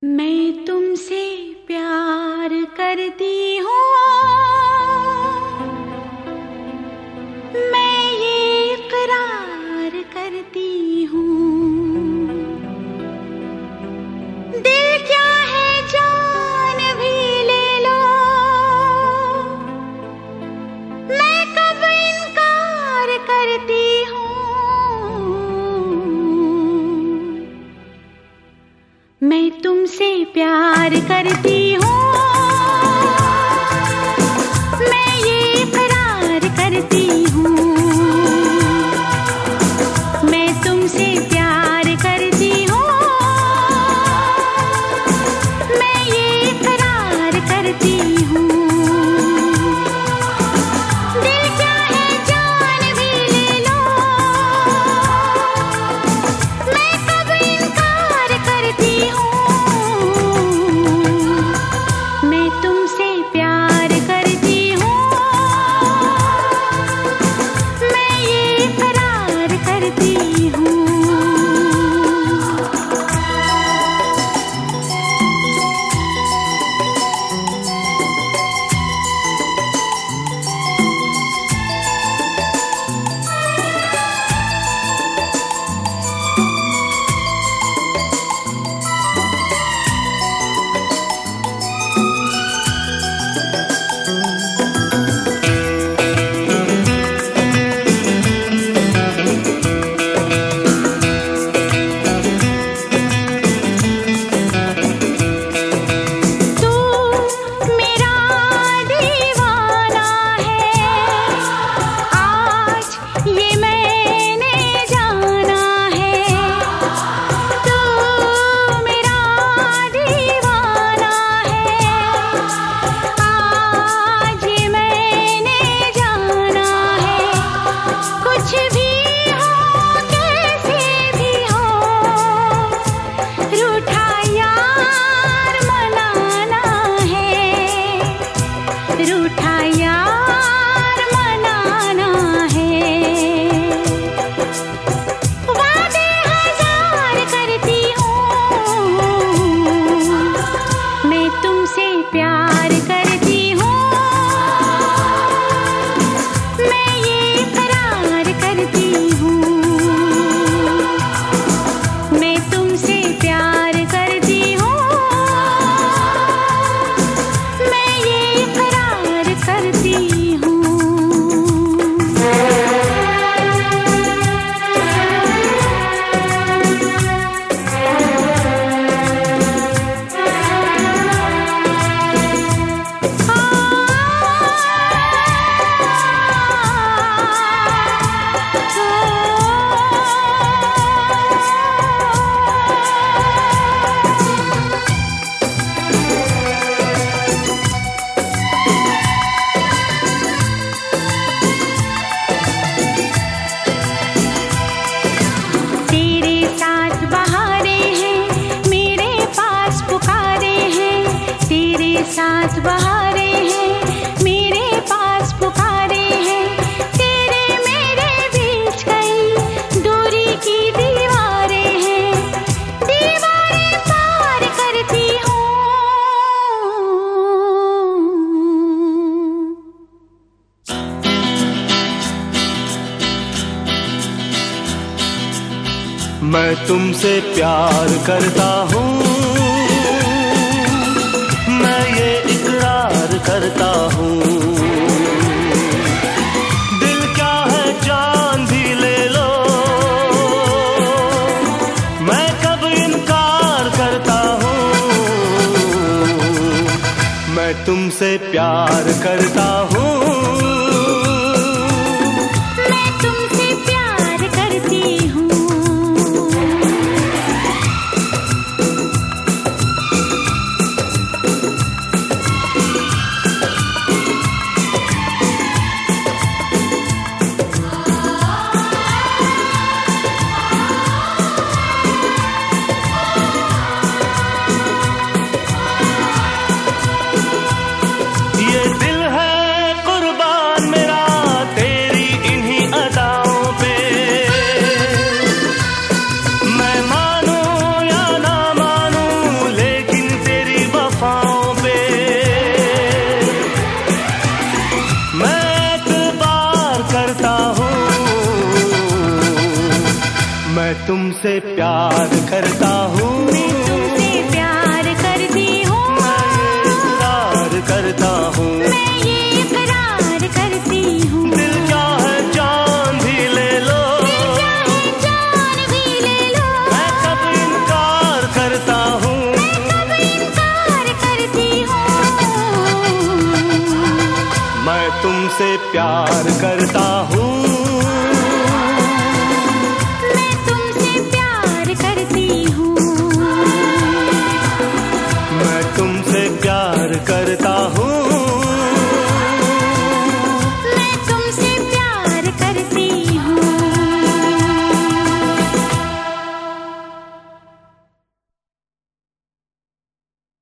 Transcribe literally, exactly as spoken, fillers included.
मैं तुमसे प्यार करती हूँ, मैं ये इकरार करती हूँ। दिल क्या है जान भी ले लो, मैं कब इनकार करती हूँ। मैं तुमसे प्यार करती हूँ, मैं ये इकरार करती हूँ। मैं तुमसे प्यार करती हूँ, मैं ये इकरार करती हूँ। दिल क्या है जान भी ले लो, मैं कब इनकार करती हूँ। मैं तुमसे प्यार करती हूँ, मैं ये इकरार करती हूँ। रूठा यार मनाना है, वादे हजार करती हूँ। मैं तुमसे प्यार करती हूँ, मैं ये इकरार करती हूँ। मैं तुमसे प्यार करती हूँ, मैं ये इकरार करती हूँ। तेरे साथ बहारे हैं, मेरे पास पुकारे हैं। तेरे साथ बहारे हैं, मेरे पास पुकारे हैं। तेरे मेरे बीच कई दूरी की दीवारें हैं, दीवारें पार करती हूँ। मैं तुमसे प्यार करता हूँ, मैं ये इकरार करता हूँ। दिल क्या है जान भी ले लो, मैं कब इनकार करता हूँ। मैं तुमसे प्यार करता हूँ, मैं तुमसे प्यार करती हूँ। ये दिल है तुमसे प्यार करता हूँ, मैं तुमसे प्यार करती हूँ, इकरार करता हूँ, मैं ये इकरार करती हूँ। दिल चाहे जान भी ले लो, दिल चाहे जान भी ले लो, मैं कब इनकार करता हूँ, मैं कब इनकार करती हूँ। मैं तुमसे प्यार करता हूँ।